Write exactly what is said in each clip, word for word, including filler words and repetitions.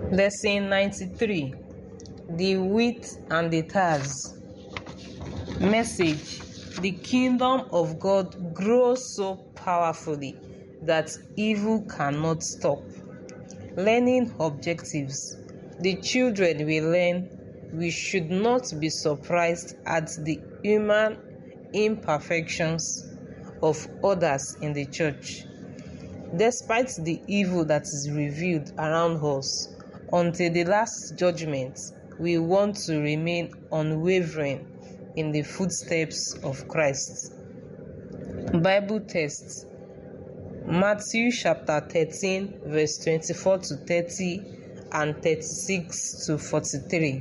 Lesson ninety-three. The wheat and the tares. Message: the kingdom of God grows so powerfully that evil cannot stop. Learning objectives. The children will learn we should not be surprised at the human imperfections of others in the church. Despite the evil that is revealed around us, until the last judgment, we want to remain unwavering in the footsteps of Christ. Bible text: Matthew chapter thirteen, verse twenty-four to thirty and thirty-six to forty-three.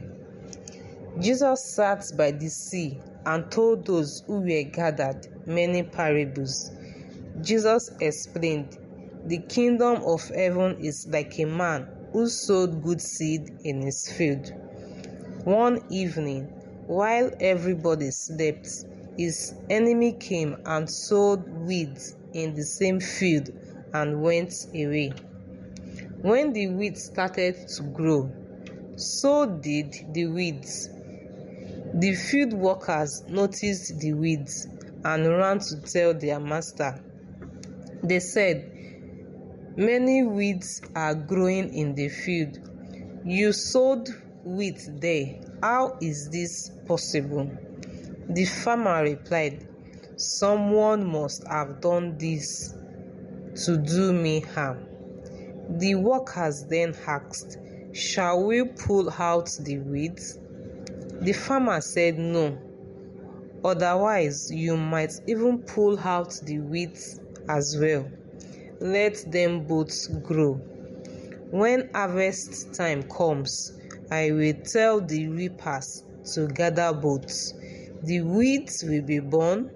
Jesus sat by the sea and told those who were gathered many parables. Jesus explained, "The kingdom of heaven is like a man who sowed good seed in his field. One evening, while everybody slept, his enemy came and sowed weeds in the same field and went away. When the weeds started to grow, so did the weeds. The field workers noticed the weeds and ran to tell their master. They said, 'Many weeds are growing in the field. You sowed wheat there. How is this possible?' The farmer replied, 'Someone must have done this to do me harm.' The workers then asked, 'Shall we pull out the weeds?' The farmer said, 'No. Otherwise, you might even pull out the weeds as well. Let them both grow. When harvest time comes, I will tell the reapers to gather both. The weeds will be burned,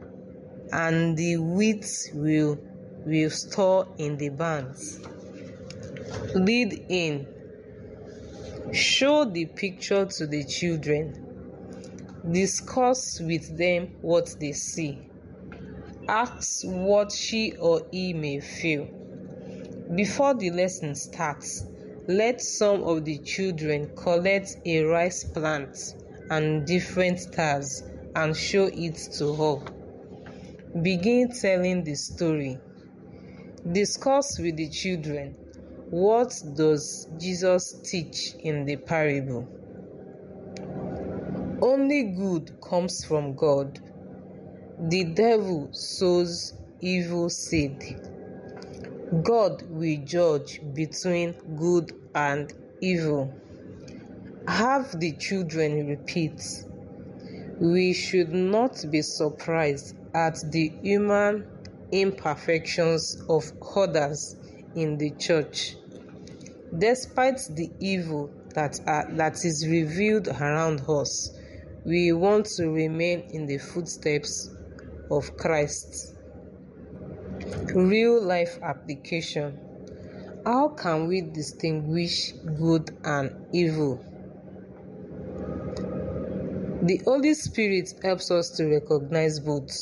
and the wheat will, will store in the barns.'" Lead in. Show the picture to the children. Discuss with them what they see. Ask what she or he may feel. Before the lesson starts, let some of the children collect a rice plant and different tares and show it to all. Begin telling the story. Discuss with the children. What does Jesus teach in the parable? Only good comes from God. The devil sows evil seed. God will judge between good and evil. Have the children repeat. We should not be surprised at the human imperfections of others in the church. Despite the evil that, are, that is revealed around us, we want to remain in the footsteps of Christ. Real life application. How can we distinguish good and evil? The Holy Spirit helps us to recognize both.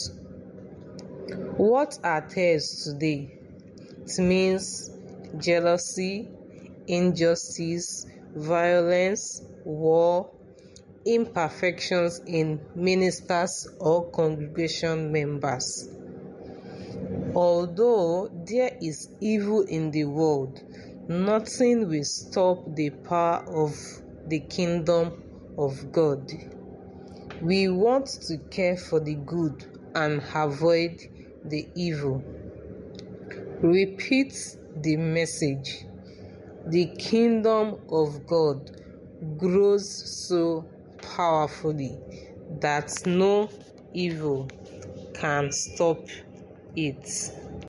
What are tares today? It means jealousy, injustice, violence, war, imperfections in ministers or congregation members. Although there is evil in the world, nothing will stop the power of the kingdom of God. We want to care for the good and avoid the evil. Repeat the message. The kingdom of God grows so powerfully that no evil can stop it.